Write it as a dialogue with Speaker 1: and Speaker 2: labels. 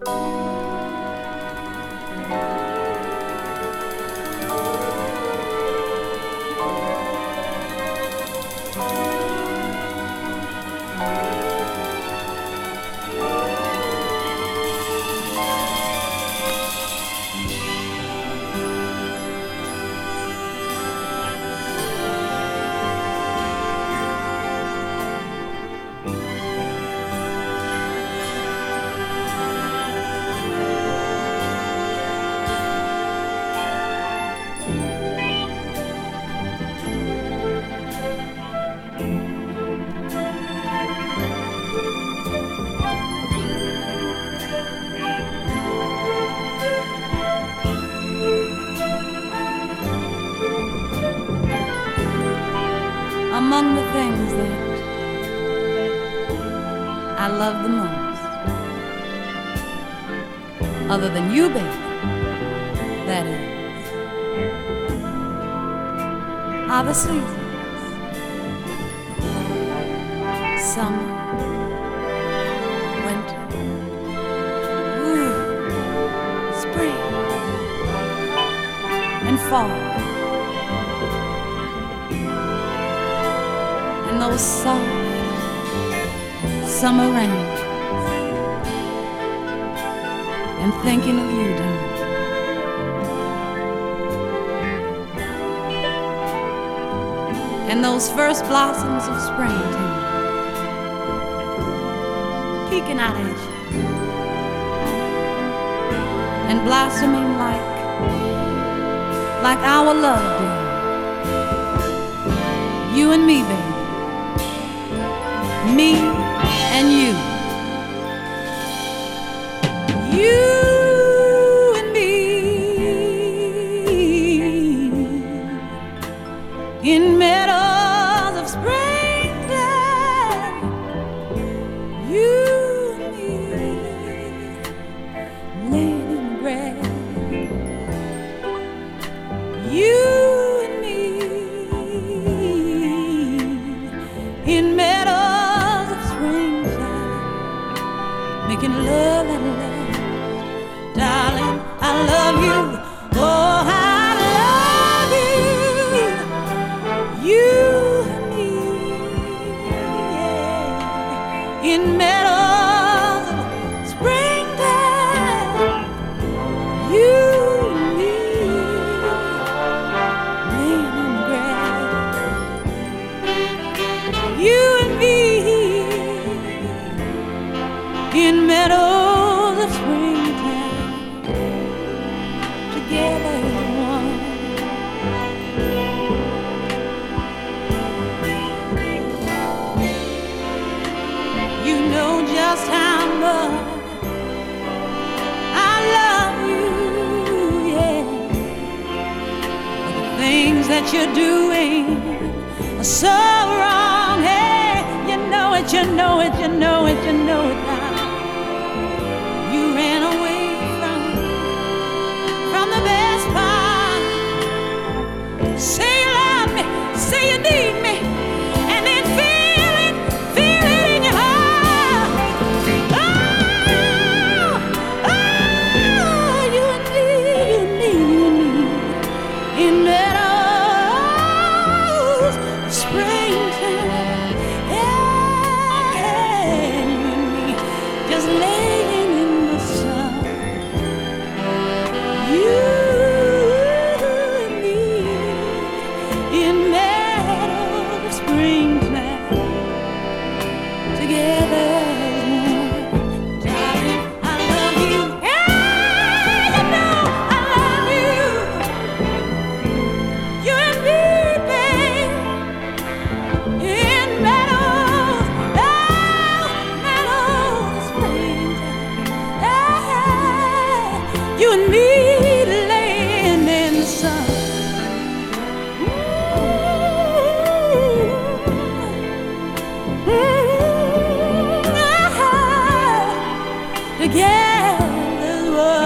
Speaker 1: Among the things that I love the most, other than you, baby, that is, are the seasons: summer, winter, spring, and fall. And those soft summer rains, and thinking of you, darling. And those first blossoms of springtime peeking out at you and blossoming like our love did. You and me, baby. Me and you. You and me in meadows of springtime. You and me laying in the grass. You and me in meadows making love and love. Darling, I love you. Oh, I love you. You and me, yeah. In meadows of springtime. You and me laying in the grass. You and me in meadows of springtime, together as one. You know just how much I love you, yeah. But the things that you're doing are so wrong, hey. You know it, you know it, you know it, you know it now. You ran away from the best part. Say you love me, say you need me, and then feel it in your heart. Oh, you and me, in meadows of springtime. Yeah, you and me just laying in the sun. You and me in meadows of springtime, together as one. Darling, I love you. Yeah, you know I love you. You and me, babe, in meadows, meadows of springtime. Yeah, you and me laying in the sun. Together as one.